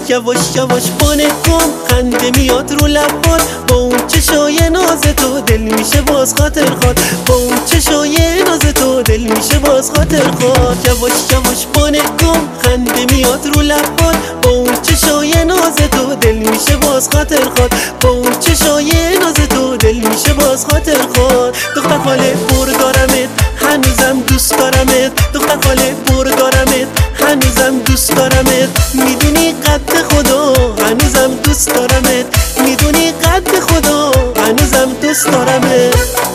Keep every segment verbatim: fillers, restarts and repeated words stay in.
یواش یواش بانه کن خنده میاد رو لبات، با اون چشای ناز تو دل میشه باز خاطر خواد، با اون چشای ناز تو دل میشه باز خاطر خواد. یواش یواش بانه کن خنده میاد رو لبات، با اون چشای ناز تو دل میشه باز خاطر خواد، با اون چشای ناز تو دل میشه باز خاطر خواد. دختر خاله پر دارمت هنوزم دوست دارمت، دختر خاله پر دارمت هنوزم دوست دارمت، میدونی قد خدا هنوزم دوست دارمت، میدونی قد خدا هنوزم دوست دارمت.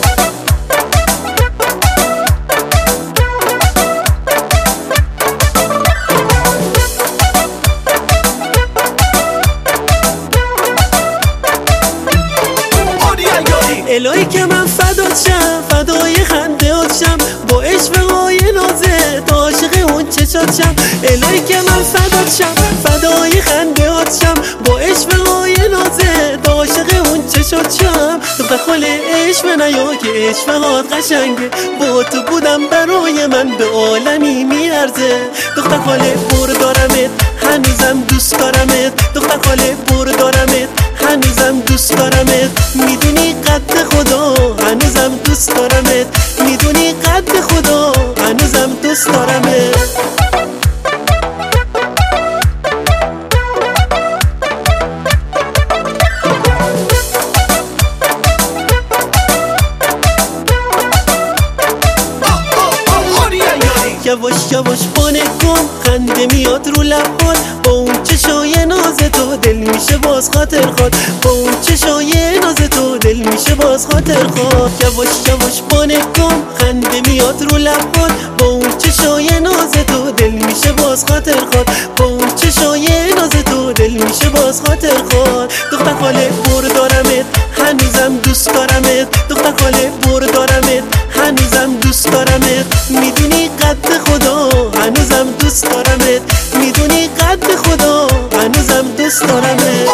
الهی که من فدات شم، فدای خندهات شم، با عشقهای نازت عاشق اون چشات شم. الهی که من فدات شم، فدای خندهات شم، با عشقهای نازت عاشق اون چشات شم. دختر خاله عشق نیا که عشقهات قشنگه، با تو بودم برای من به عالمی میارزه. دختر خاله پر دارمت هنوزم دوست دارمت، دختر خاله پر دارمت هنوزم دوست دارمت، میدونی قد خدا هنوزم دوست دارمت، میدونی قد خدا هنوزم دوست دارمت. یواش یواش بانه کن خنده میاد رو لبات، با اون چشای ناز تو دل میشه باز خاطر خواد، با اون چشای ناز تو دل میشه باز خاطر خواد. یواش یواش بانه کن خنده میاد رو لبات، با اون چشای ناز تو دل میشه باز خاطر خواد، با اون چشای ناز تو دل میشه باز خاطر خواد. دختر خاله پر دارمت هنوزم دوست دارمت، دختر خاله پر دارمت هنوزم دوست دارمت، میدونی قد خدا هنوزم دوست دارمت، میدونی قد خدا هنوزم دوست دارمت.